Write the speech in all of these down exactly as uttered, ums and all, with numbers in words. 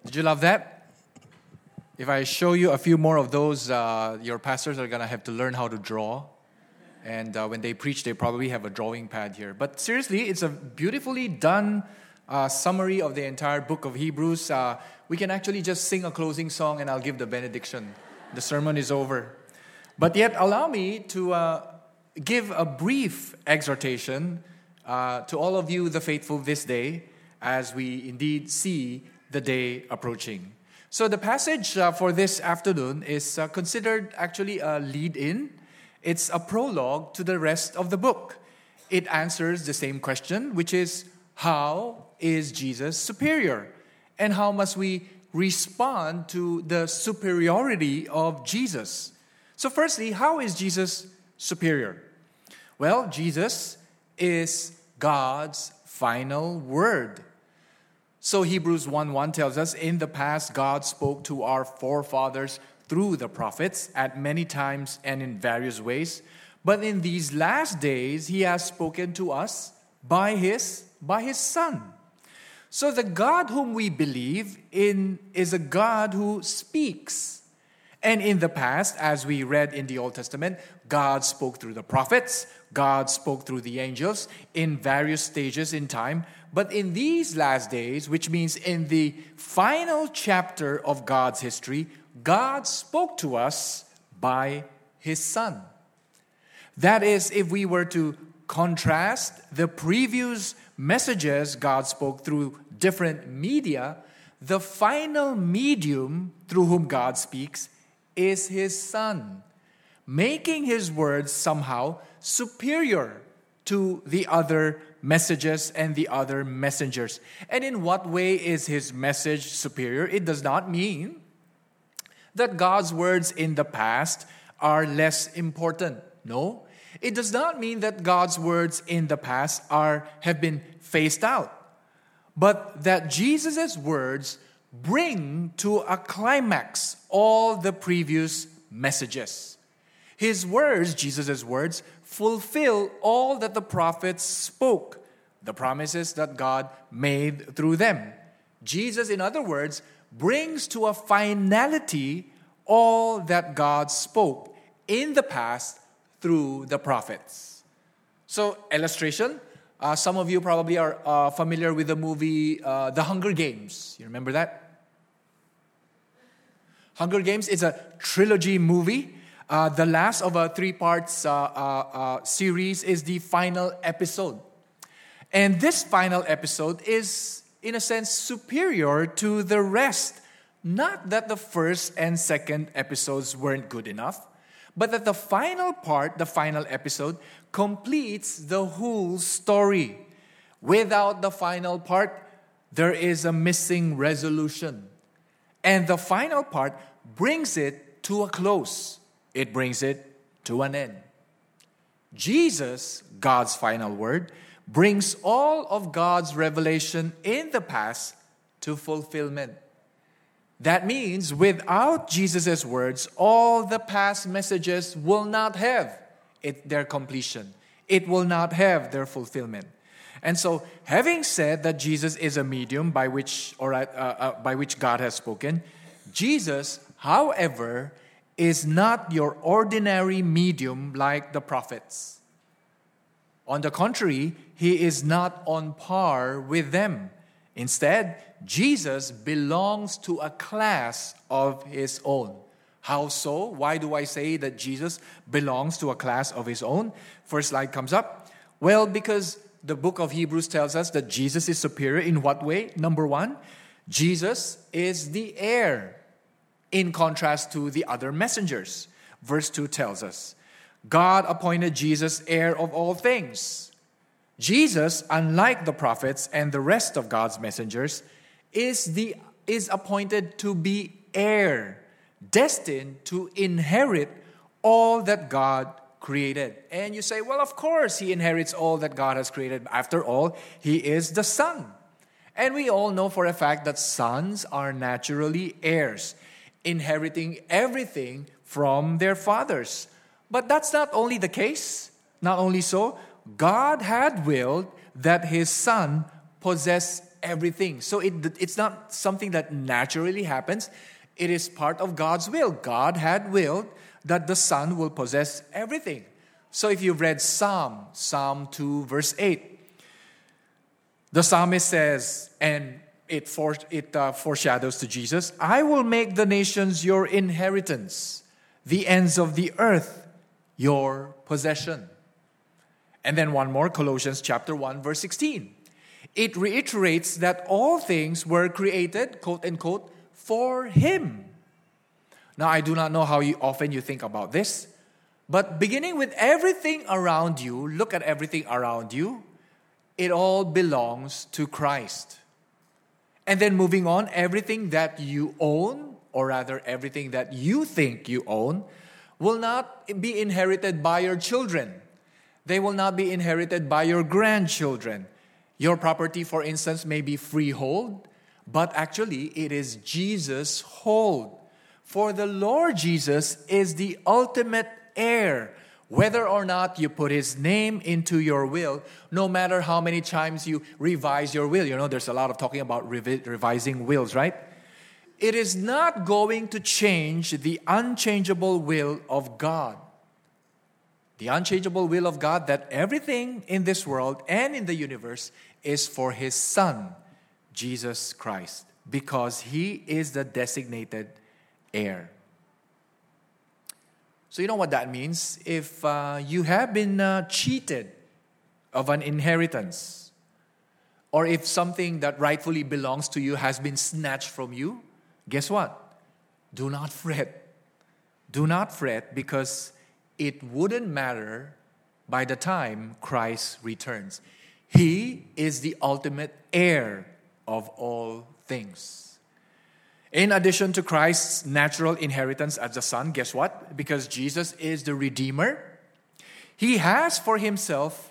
Did you love that? If I show you a few more of those, uh, your pastors are going to have to learn how to draw. And uh, when they preach, they probably have a drawing pad here. But seriously, it's a beautifully done uh, summary of the entire book of Hebrews. Uh, we can actually just sing a closing song and I'll give the benediction. The sermon is over. But yet, allow me to uh, give a brief exhortation uh, to all of you, the faithful, this day, as we indeed see the day approaching. So the passage uh, for this afternoon is uh, considered actually a lead-in. It's a prologue to the rest of the book. It answers the same question, which is, how is Jesus superior? And how must we respond to the superiority of Jesus? So firstly, how is Jesus superior? Well, Jesus is God's final word. So Hebrews one one tells us, in the past, God spoke to our forefathers through the prophets at many times and in various ways. But in these last days, He has spoken to us by His, by His Son. So the God whom we believe in is a God who speaks. And in the past, as we read in the Old Testament, God spoke through the prophets, God spoke through the angels in various stages in time. But in these last days, which means in the final chapter of God's history, God spoke to us by His Son. That is, if we were to contrast the previous messages God spoke through different media, the final medium through whom God speaks is His Son, making His words somehow superior to the other messages and the other messengers. And in what way is His message superior? It does not mean that God's words in the past are less important. No. It does not mean that God's words in the past are have been phased out. But that Jesus' words bring to a climax all the previous messages. His words, Jesus' words, fulfill all that the prophets spoke, the promises that God made through them. Jesus, in other words, brings to a finality all that God spoke in the past through the prophets. So, illustration, uh, some of you probably are uh, familiar with the movie uh, The Hunger Games. You remember that? Hunger Games is a trilogy movie. Uh, the last of a three-parts uh, uh, uh, series is the final episode. And this final episode is, in a sense, superior to the rest. Not that the first and second episodes weren't good enough, but that the final part, the final episode, completes the whole story. Without the final part, there is a missing resolution. And the final part brings it to a close. It brings it to an end. Jesus, God's final word, brings all of God's revelation in the past to fulfillment. That means without Jesus' words, all the past messages will not have it, their completion. It will not have their fulfillment. And so, having said that Jesus is a medium by which, or uh, uh, by which God has spoken, Jesus, however, is not your ordinary medium like the prophets. On the contrary, He is not on par with them. Instead, Jesus belongs to a class of His own. How so? Why do I say that Jesus belongs to a class of His own? First slide comes up. Well, because the book of Hebrews tells us that Jesus is superior in what way? Number one, Jesus is the heir, in contrast to the other messengers. Verse two tells us, God appointed Jesus heir of all things. Jesus, unlike the prophets and the rest of God's messengers, is the is appointed to be heir, destined to inherit all that God created. And you say, well, of course He inherits all that God has created. After all, He is the Son. And we all know for a fact that sons are naturally heirs, inheriting everything from their fathers. But that's not only the case. Not only so, God had willed that His Son possess everything. So it, it's not something that naturally happens. It is part of God's will. God had willed that the Son will possess everything. So if you've read Psalm, Psalm two, verse eight, the psalmist says, and it, for, it uh, foreshadows to Jesus, I will make the nations your inheritance, the ends of the earth your possession. And then one more, Colossians chapter one, verse sixteen. It reiterates that all things were created, quote unquote, for Him. Now, I do not know how you, often you think about this, but beginning with everything around you, look at everything around you, it all belongs to Christ. And then moving on, everything that you own, or rather everything that you think you own, will not be inherited by your children. They will not be inherited by your grandchildren. Your property, for instance, may be freehold, but actually it is Jesus' hold. For the Lord Jesus is the ultimate heir. Whether or not you put His name into your will, no matter how many times you revise your will. You know, there's a lot of talking about revi- revising wills, right? It is not going to change the unchangeable will of God. The unchangeable will of God that everything in this world and in the universe is for His Son, Jesus Christ, because He is the designated heir. So you know what that means? If uh, you have been uh, cheated of an inheritance, or if something that rightfully belongs to you has been snatched from you, guess what? Do not fret. Do not fret, because it wouldn't matter by the time Christ returns. He is the ultimate heir of all things. In addition to Christ's natural inheritance as the Son, guess what? Because Jesus is the Redeemer, He has for Himself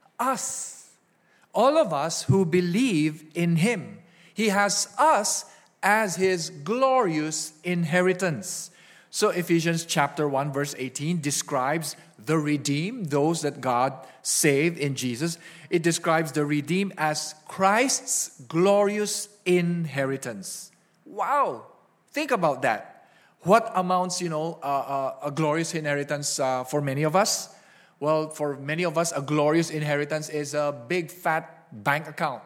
us. All of us who believe in Him. He has us as His glorious inheritance. So Ephesians chapter one verse eighteen describes the redeemed, those that God saved in Jesus. It describes the redeemed as Christ's glorious inheritance. Wow! Think about that. What amounts, you know, uh, uh, a glorious inheritance uh, for many of us? Well, for many of us, a glorious inheritance is a big fat bank account.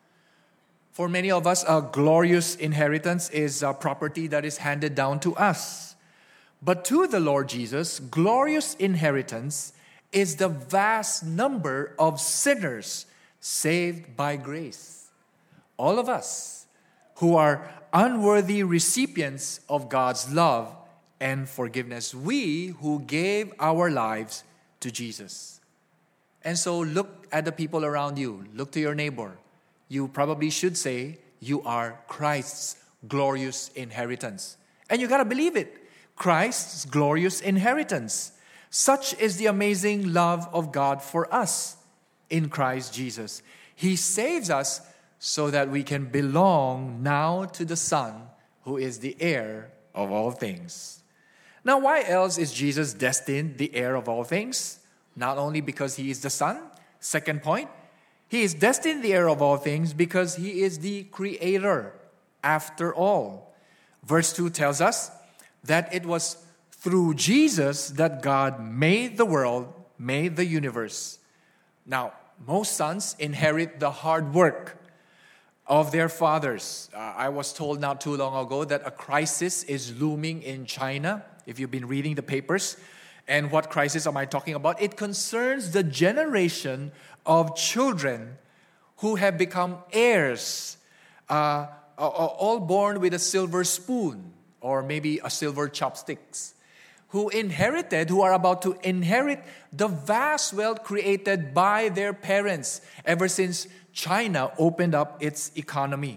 For many of us, a glorious inheritance is a property that is handed down to us. But to the Lord Jesus, glorious inheritance is the vast number of sinners saved by grace. All of us who are unworthy recipients of God's love and forgiveness. We who gave our lives to Jesus. And so look at the people around you. Look to your neighbor. You probably should say, you are Christ's glorious inheritance. And you got to believe it. Christ's glorious inheritance. Such is the amazing love of God for us in Christ Jesus. He saves us so that we can belong now to the Son, who is the heir of all things. Now, why else is Jesus destined the heir of all things? Not only because He is the Son. Second point, He is destined the heir of all things because He is the Creator after all. Verse two tells us that it was through Jesus that God made the world, made the universe. Now, most sons inherit the hard work of their fathers. Uh, I was told not too long ago that a crisis is looming in China, if you've been reading the papers. And what crisis am I talking about? It concerns the generation of children who have become heirs, uh, all born with a silver spoon, or maybe a silver chopsticks, who inherited, who are about to inherit the vast wealth created by their parents ever since China opened up its economy.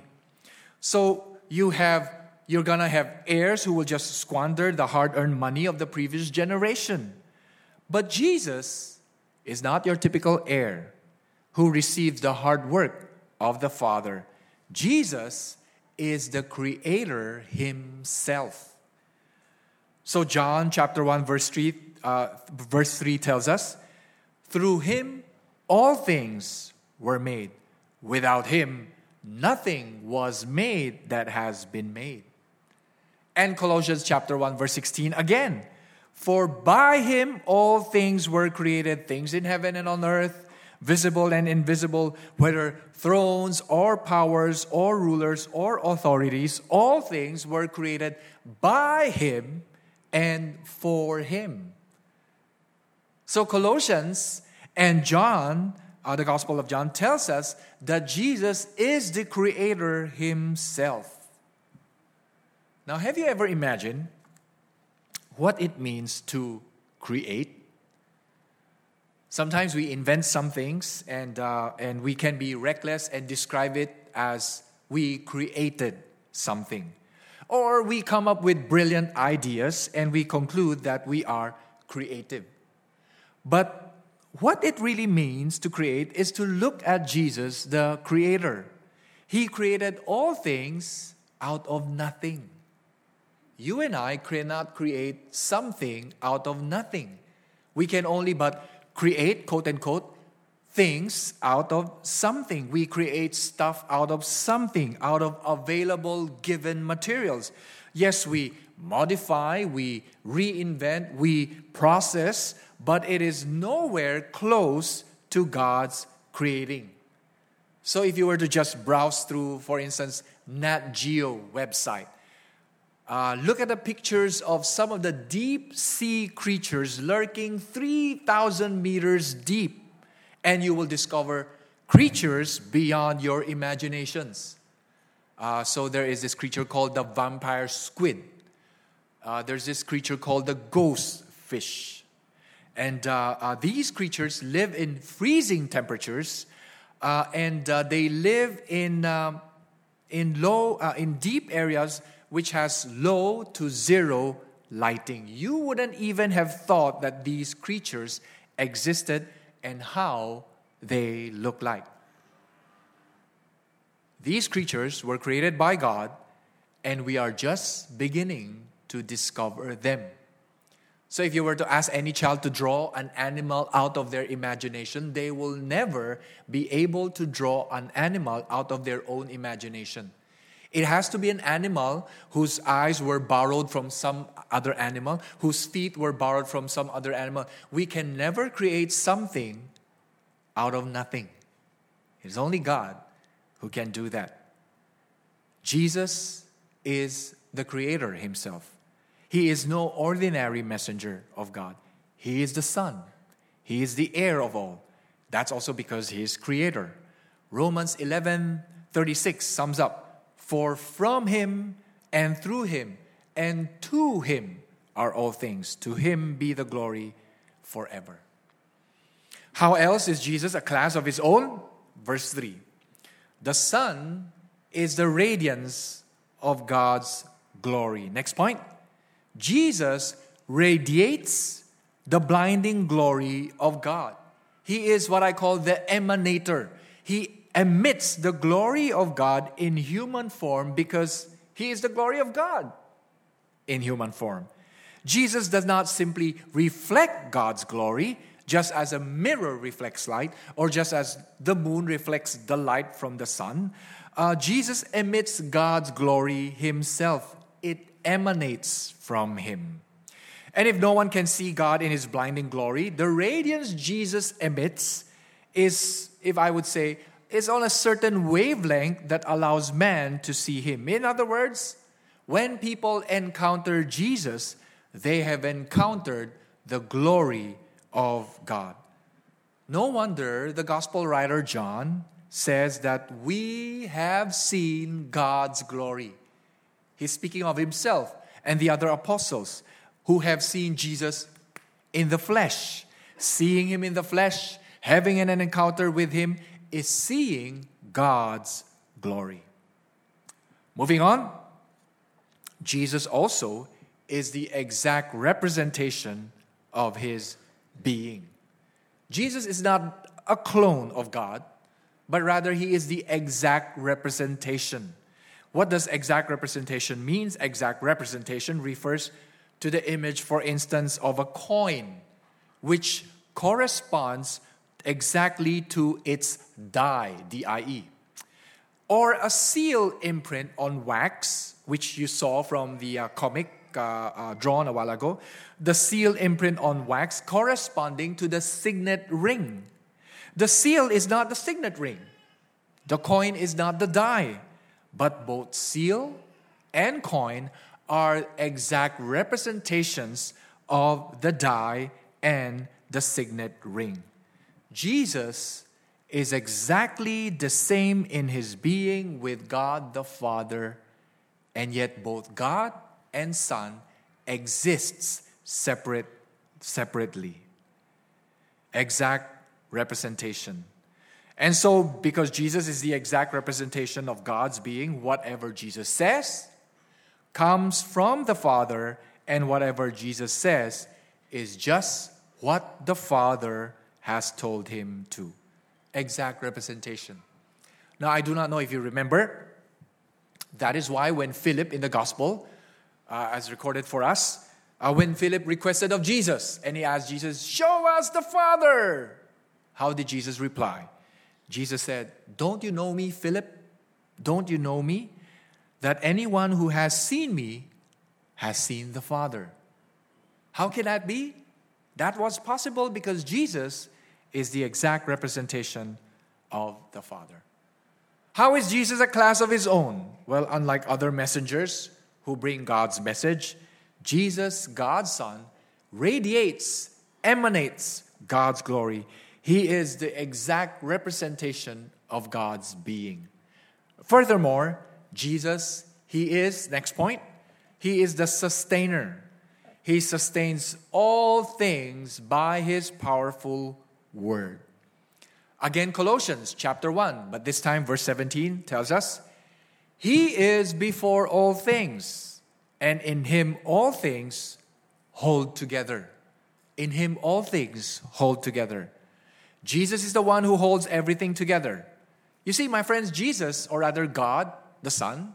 So you have, you're gonna have heirs who will just squander the hard-earned money of the previous generation. But Jesus is not your typical heir who receives the hard work of the Father. Jesus is the Creator Himself. So John chapter one verse three, uh, verse three tells us, through Him all things were made. Without Him nothing was made that has been made. And Colossians chapter one, verse sixteen again. For by him all things were created, things in heaven and on earth, visible and invisible, whether thrones or powers or rulers or authorities, all things were created by him and for him. So Colossians and John, uh, the Gospel of John, tells us that Jesus is the Creator himself. Now, have you ever imagined what it means to create? Sometimes we invent some things and, uh, and we can be reckless and describe it as we created something. Or we come up with brilliant ideas and we conclude that we are creative. But what it really means to create is to look at Jesus, the Creator. He created all things out of nothing. You and I cannot create something out of nothing. We can only but create, quote unquote, things out of something. We create stuff out of something, out of available given materials. Yes, we modify, we reinvent, we process, but it is nowhere close to God's creating. So if you were to just browse through, for instance, Nat Geo website, Uh, look at the pictures of some of the deep sea creatures lurking three thousand meters deep, and you will discover creatures beyond your imaginations. Uh, so there is this creature called the vampire squid. Uh, there's this creature called the ghost fish. And uh, uh, these creatures live in freezing temperatures, uh, and uh, they live in, um, in, low, uh, in deep areas which has low to zero lighting. You wouldn't even have thought that these creatures existed and how they look like. These creatures were created by God, and we are just beginning to discover them. So if you were to ask any child to draw an animal out of their imagination, they will never be able to draw an animal out of their own imagination. It has to be an animal whose eyes were borrowed from some other animal, whose feet were borrowed from some other animal. We can never create something out of nothing. It's only God who can do that. Jesus is the Creator himself. He is no ordinary messenger of God. He is the Son. He is the heir of all. That's also because he is Creator. Romans eleven thirty-six sums up, for from him and through him and to him are all things. To him be the glory forever. How else is Jesus a class of his own? Verse three. The Son is the radiance of God's glory. Next point. Jesus radiates the blinding glory of God. He is what I call the emanator. He emits the glory of God in human form because he is the glory of God in human form. Jesus does not simply reflect God's glory just as a mirror reflects light or just as the moon reflects the light from the sun. Uh, Jesus emits God's glory himself. It emanates from him. And if no one can see God in his blinding glory, the radiance Jesus emits is, if I would say, is on a certain wavelength that allows man to see him. In other words, when people encounter Jesus, they have encountered the glory of God. No wonder the gospel writer John says that we have seen God's glory. He's speaking of himself and the other apostles who have seen Jesus in the flesh. Seeing him in the flesh, having an encounter with him, is seeing God's glory. Moving on, Jesus also is the exact representation of his being. Jesus is not a clone of God, but rather he is the exact representation. What does exact representation mean? Exact representation refers to the image, for instance, of a coin, which corresponds exactly to its die, D I E. or a seal imprint on wax, which you saw from the uh, comic uh, uh, drawn a while ago, the seal imprint on wax corresponding to the signet ring. The seal is not the signet ring. The coin is not the die, but both seal and coin are exact representations of the die and the signet ring. Jesus is exactly the same in his being with God the Father, and yet both God and Son exists separate, separately. Exact representation. And so, because Jesus is the exact representation of God's being, whatever Jesus says comes from the Father, and whatever Jesus says is just what the Father has told him to. Exact representation. Now, I do not know if you remember, that is why when Philip in the Gospel, uh, as recorded for us, uh, when Philip requested of Jesus, and he asked Jesus, "Show us the Father," how did Jesus reply? Jesus said, "Don't you know me, Philip? Don't you know me? That anyone who has seen me has seen the Father." How can that be? That was possible because Jesus is the exact representation of the Father. How is Jesus a class of his own? Well, unlike other messengers who bring God's message, Jesus, God's Son, radiates, emanates God's glory. He is the exact representation of God's being. Furthermore, Jesus, he is, next point, he is the sustainer. He sustains all things by his powerful word. Again, Colossians chapter one, but this time verse seventeen tells us, "He is before all things, and in him all things hold together." In him all things hold together. Jesus is the one who holds everything together. You see, my friends, Jesus, or rather God, the Son,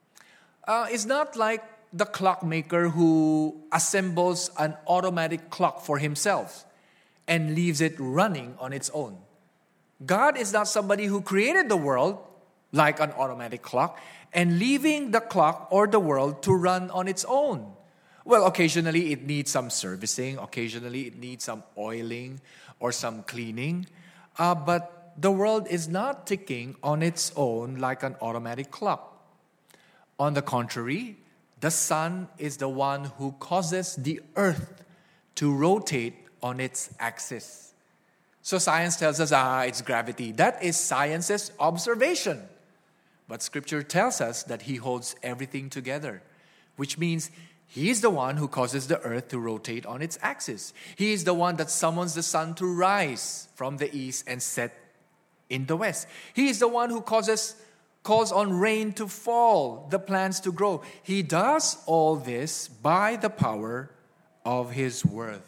uh, is not like the clockmaker who assembles an automatic clock for himself and leaves it running on its own. God is not somebody who created the world like an automatic clock and leaving the clock or the world to run on its own. Well, occasionally it needs some servicing, occasionally it needs some oiling or some cleaning, uh, but the world is not ticking on its own like an automatic clock. On the contrary, the sun is the one who causes the earth to rotate on its axis. So science tells us, ah, it's gravity. That is science's observation. But Scripture tells us that he holds everything together, which means he is the one who causes the earth to rotate on its axis. He is the one that summons the sun to rise from the east and set in the west. He is the one who causes calls on rain to fall, the plants to grow. He does all this by the power of his word.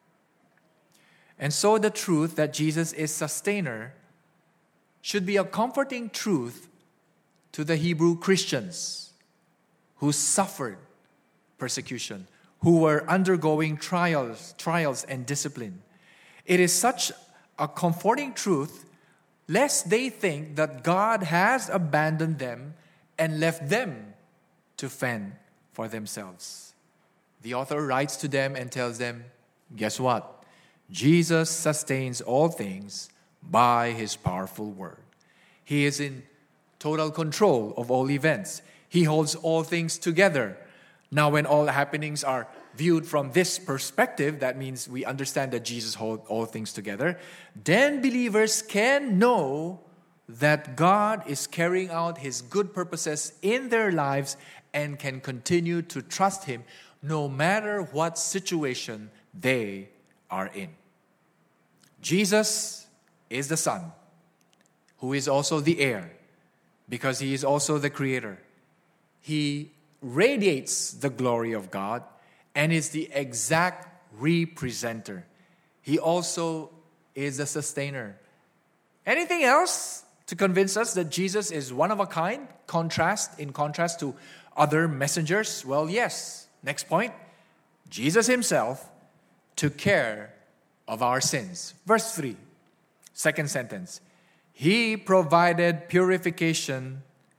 And so the truth that Jesus is sustainer should be a comforting truth to the Hebrew Christians who suffered persecution, who were undergoing trials, trials and discipline. It is such a comforting truth lest they think that God has abandoned them and left them to fend for themselves. The author writes to them and tells them, guess what? Jesus sustains all things by his powerful word. He is in total control of all events. He holds all things together. Now, when all happenings are viewed from this perspective, that means we understand that Jesus holds all things together, then believers can know that God is carrying out his good purposes in their lives and can continue to trust him no matter what situation they are in. Jesus is the Son, who is also the heir, because he is also the creator. He radiates the glory of God and is the exact representer. He also is a sustainer. Anything else to convince us that Jesus is one of a kind, contrast in contrast to other messengers? Well, yes. Next point. Jesus himself took care of our sins. Verse three, second sentence. He provided purification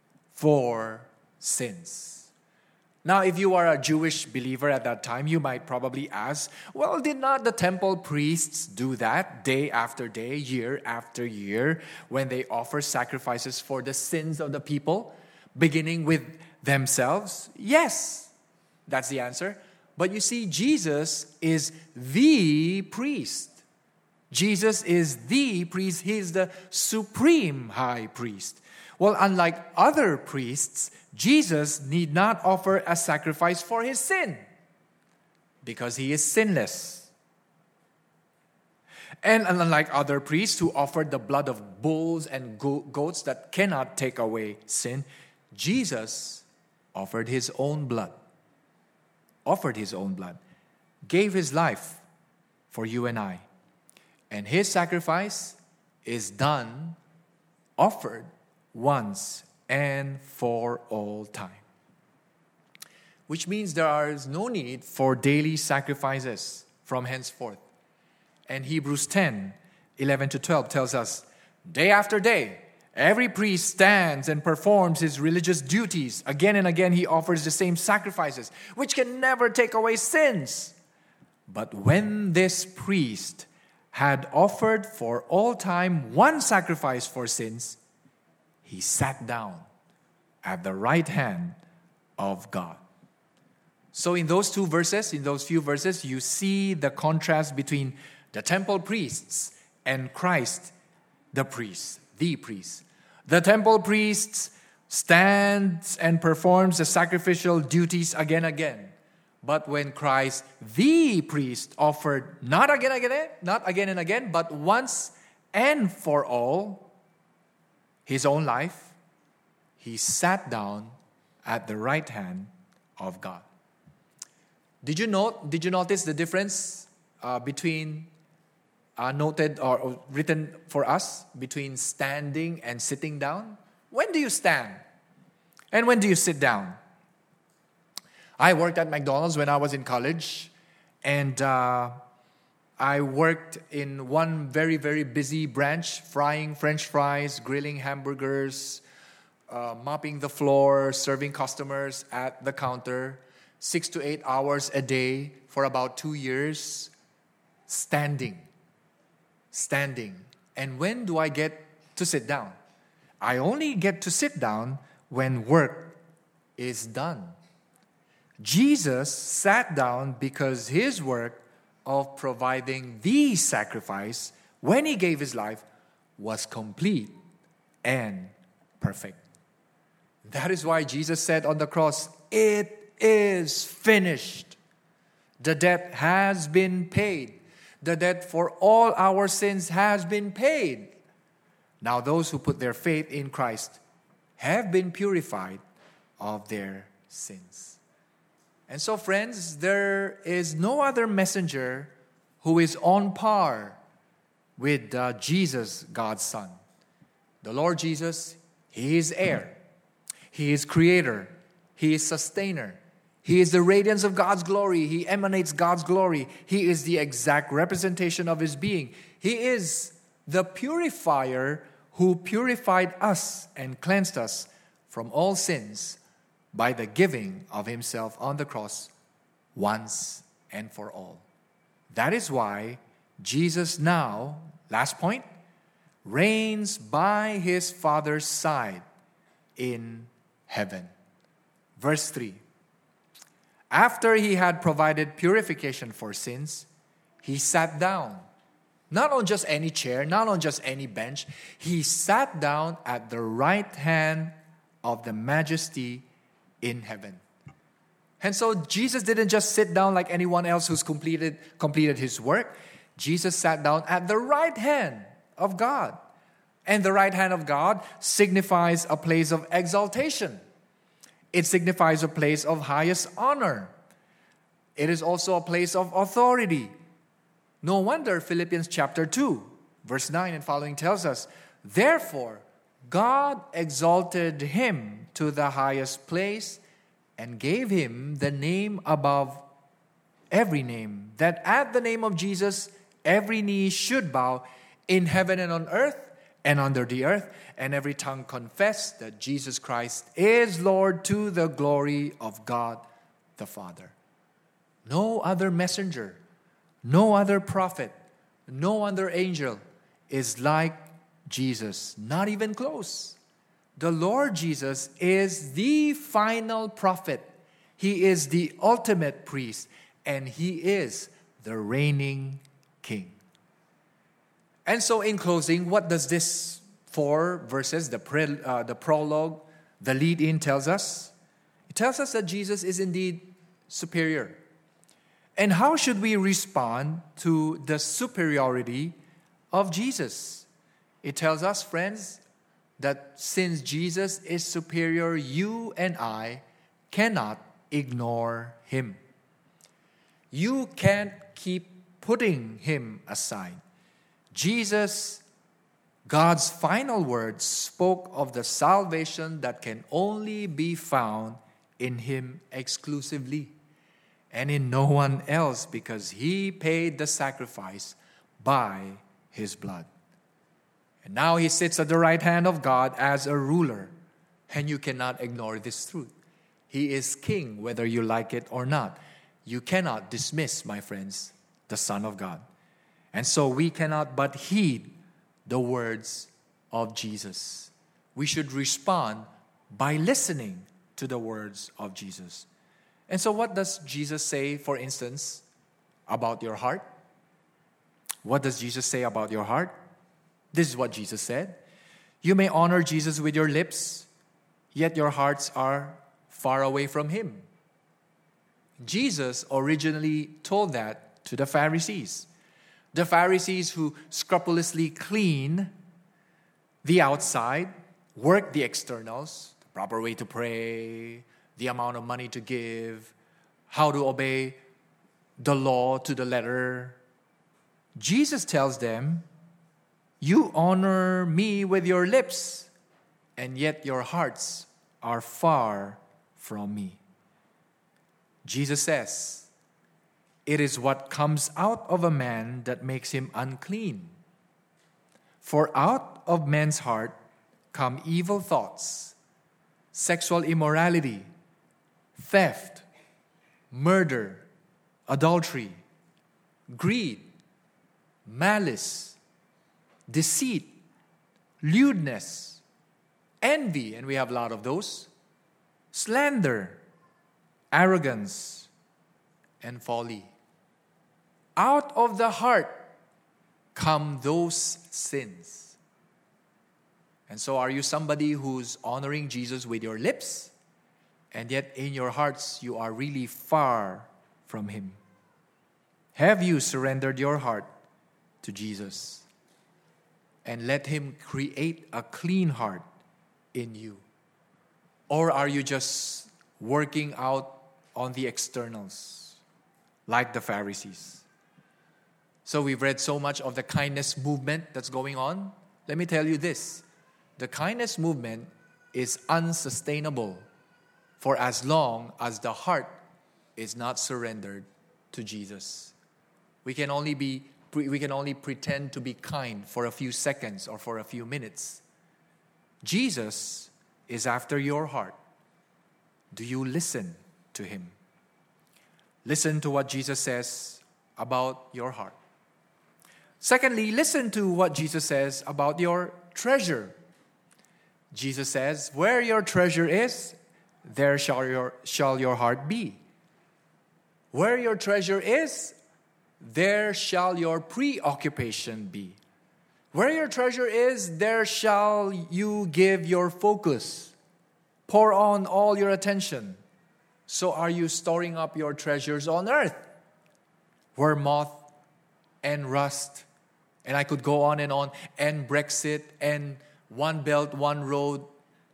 for sins. Now, if you are a Jewish believer at that time, you might probably ask, well, did not the temple priests do that day after day, year after year, when they offer sacrifices for the sins of the people, beginning with themselves? Yes, that's the answer. But you see, Jesus is the priest. Jesus is the priest. He is the supreme high priest. Well, unlike other priests, Jesus need not offer a sacrifice for his sin because he is sinless. And unlike other priests who offered the blood of bulls and go- goats that cannot take away sin, Jesus offered his own blood, offered his own blood, gave his life for you and I. And his sacrifice is done, offered once and for all time. Which means there is no need for daily sacrifices from henceforth. And Hebrews ten, eleven to twelve tells us, day after day, every priest stands and performs his religious duties. Again and again he offers the same sacrifices, which can never take away sins. But when this priest had offered for all time one sacrifice for sins, he sat down at the right hand of God. So in those two verses, in those few verses, you see the contrast between the temple priests and Christ, the priest, the priest. The temple priests stands and performs the sacrificial duties again and again. But when Christ, the priest, offered not again and again, not again and again, but once and for all, his own life, he sat down at the right hand of God. Did you note? Did you notice the difference uh, between uh, noted or, or written for us between standing and sitting down? When do you stand? And when do you sit down? I worked at McDonald's when I was in college, and uh, I worked in one very, very busy branch, frying French fries, grilling hamburgers, uh, mopping the floor, serving customers at the counter, six to eight hours a day for about two years, standing, standing. And when do I get to sit down? I only get to sit down when work is done. Jesus sat down because his work of providing the sacrifice when he gave his life was complete and perfect. That is why Jesus said on the cross, "It is finished." The debt has been paid. The debt for all our sins has been paid. Now those who put their faith in Christ have been purified of their sins. And so, friends, there is no other messenger who is on par with uh, Jesus, God's Son. The Lord Jesus, he is heir. He is creator. He is sustainer. He is the radiance of God's glory. He emanates God's glory. He is the exact representation of his being. He is the purifier who purified us and cleansed us from all sins by the giving of himself on the cross once and for all. That is why Jesus now, last point, reigns by his Father's side in heaven. Verse three. After he had provided purification for sins, he sat down. Not on just any chair, not on just any bench. He sat down at the right hand of the Majesty in heaven. And so Jesus didn't just sit down like anyone else who's completed, completed his work. Jesus sat down at the right hand of God. And the right hand of God signifies a place of exaltation. It signifies a place of highest honor. It is also a place of authority. No wonder Philippians chapter two, verse nine and following tells us, "Therefore, God exalted him to the highest place and gave him the name above every name, that at the name of Jesus every knee should bow in heaven and on earth and under the earth, and every tongue confess that Jesus Christ is Lord to the glory of God the Father. No other messenger, no other prophet, no other angel is like Jesus, not even close. The Lord Jesus is the final prophet. He is the ultimate priest, and He is the reigning King. And so in closing, what does this four verses, the, pre, uh, the prologue, the lead-in tells us? It tells us that Jesus is indeed superior. And how should we respond to the superiority of Jesus? It tells us, friends, that since Jesus is superior, you and I cannot ignore Him. You can't keep putting Him aside. Jesus, God's final words, spoke of the salvation that can only be found in Him exclusively and in no one else, because He paid the sacrifice by His blood. And now He sits at the right hand of God as a ruler, and you cannot ignore this truth. He is King, whether you like it or not. You cannot dismiss, my friends, the Son of God. And so we cannot but heed the words of Jesus. We should respond by listening to the words of Jesus. And so what does Jesus say, for instance, about your heart? What does Jesus say about your heart? This is what Jesus said. You may honor Jesus with your lips, yet your hearts are far away from Him. Jesus originally told that to the Pharisees. The Pharisees who scrupulously clean the outside, work the externals, the proper way to pray, the amount of money to give, how to obey the law to the letter. Jesus tells them, you honor me with your lips, and yet your hearts are far from me. Jesus says, it is what comes out of a man that makes him unclean. For out of man's heart come evil thoughts, sexual immorality, theft, murder, adultery, greed, malice, deceit, lewdness, envy, and we have a lot of those, slander, arrogance, and folly. Out of the heart come those sins. And so are you somebody who's honoring Jesus with your lips, and yet in your hearts you are really far from Him? Have you surrendered your heart to Jesus and let Him create a clean heart in you? Or are you just working out on the externals like the Pharisees? So we've read so much of the kindness movement that's going on. Let me tell you this. The kindness movement is unsustainable for as long as the heart is not surrendered to Jesus. We can only be we can only pretend to be kind for a few seconds or for a few minutes. Jesus is after your heart. Do you listen to Him? Listen to what Jesus says about your heart. Secondly, listen to what Jesus says about your treasure. Jesus says, where your treasure is, there shall your, shall your heart be. Where your treasure is, there shall your preoccupation be. Where your treasure is, there shall you give your focus. Pour on all your attention. So are you storing up your treasures on earth, where moth and rust, and I could go on and on, and Brexit, and one belt, one road,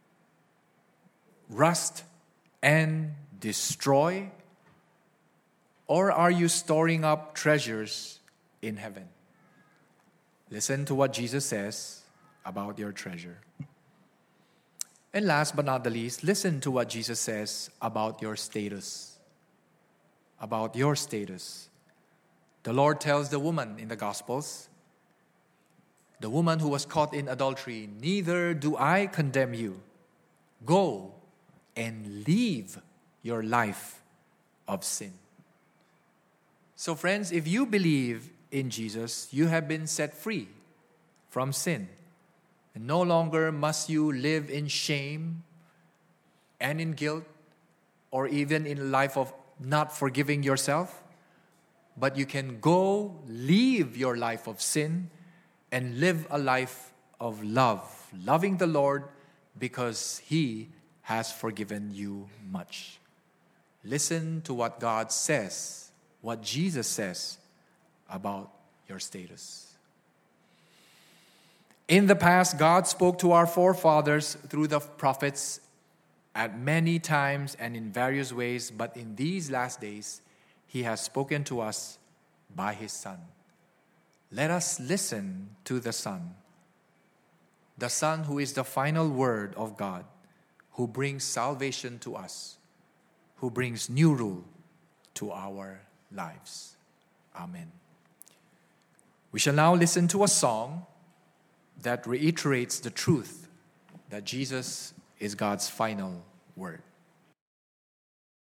rust and destroy? Or are you storing up treasures in heaven? Listen to what Jesus says about your treasure. And last but not the least, listen to what Jesus says about your status. About your status. The Lord tells the woman in the Gospels, the woman who was caught in adultery, neither do I condemn you. Go and leave your life of sin. So friends, if you believe in Jesus, you have been set free from sin. And no longer must you live in shame and in guilt, or even in a life of not forgiving yourself. But you can go leave your life of sin and live a life of love, loving the Lord because He has forgiven you much. Listen to what God says, what Jesus says about your status. In the past, God spoke to our forefathers through the prophets at many times and in various ways, but in these last days, He has spoken to us by His Son. Let us listen to the Son, the Son who is the final word of God, who brings salvation to us, who brings new rule to our lives. Amen. We shall now listen to a song that reiterates the truth that Jesus is God's final word.